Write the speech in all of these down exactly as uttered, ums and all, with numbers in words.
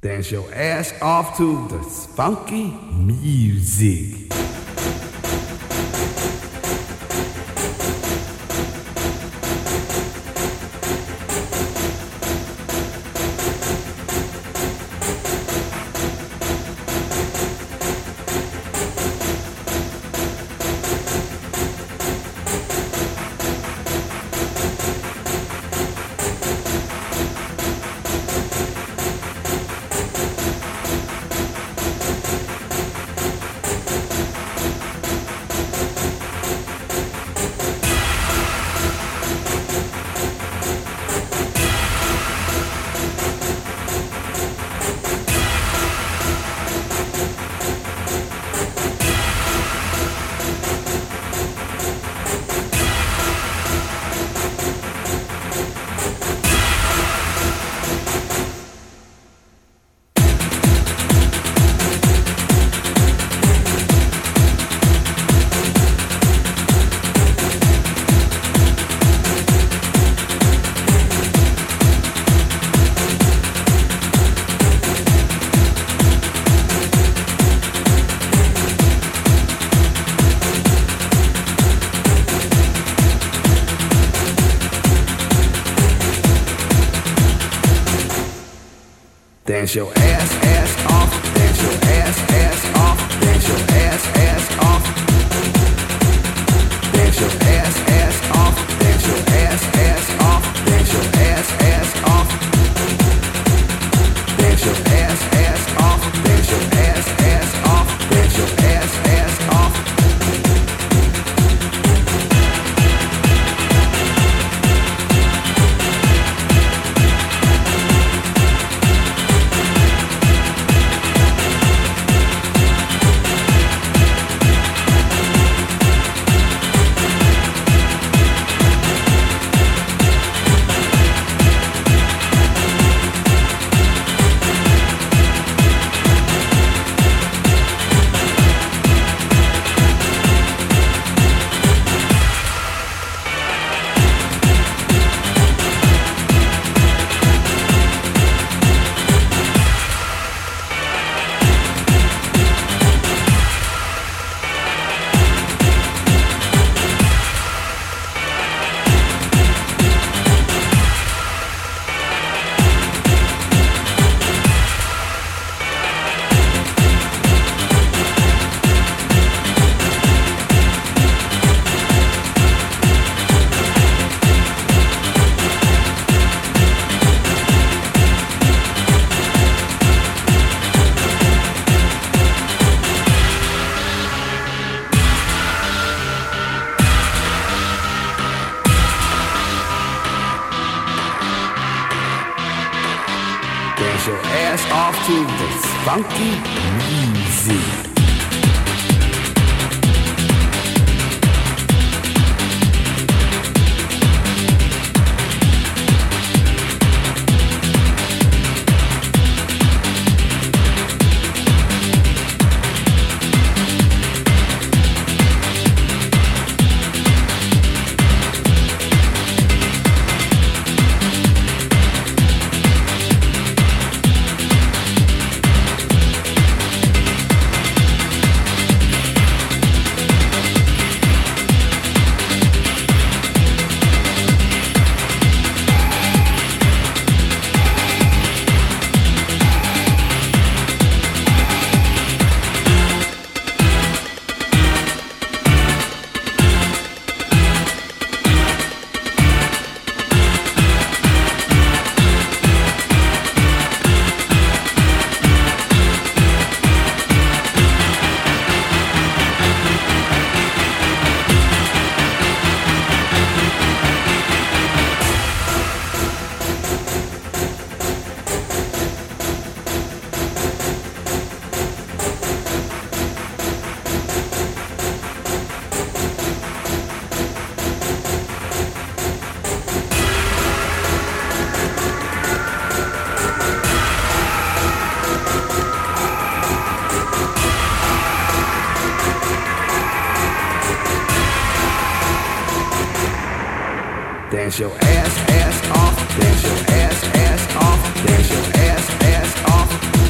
Dance your ass off to the funky music. Dance your ass, ass off. Dance your ass, ass off. Dance your ass, ass off. Dance your ass, ass off. Dance your ass, ass off. Dance your ass, ass off. Dance your ass, ass off. Dance your ass, ass off. Dance your ass, ass off. Dance your ass off to the funky music. Dance your ass, ass off. Dance your ass, ass off. Dance your ass, ass off.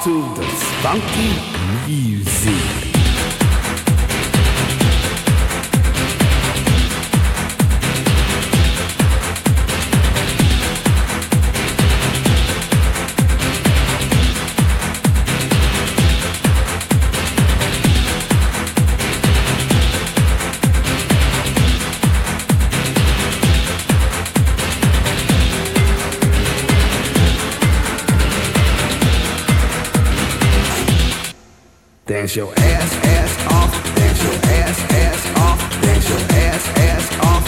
to this funky music. Dance your ass, ass off. Dance your ass, ass off. Dance your ass, ass off.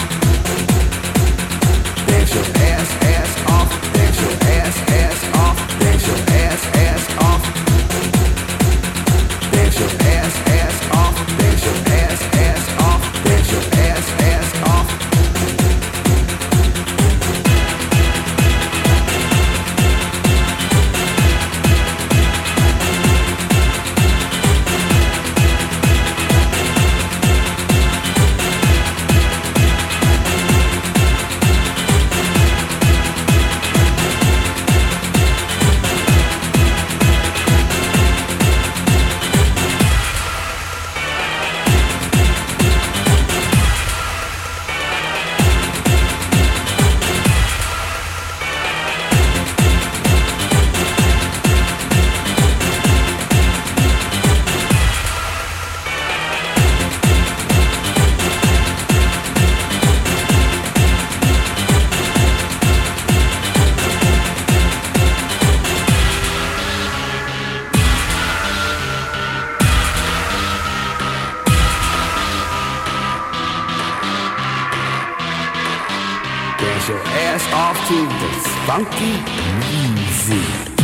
Dance your ass, ass off. Dance your ass, ass off. Dance your ass, ass off. Dance your ass, ass off. Dance your ass, ass off. Dance your ass, ass off. Dance your ass off to this funky music.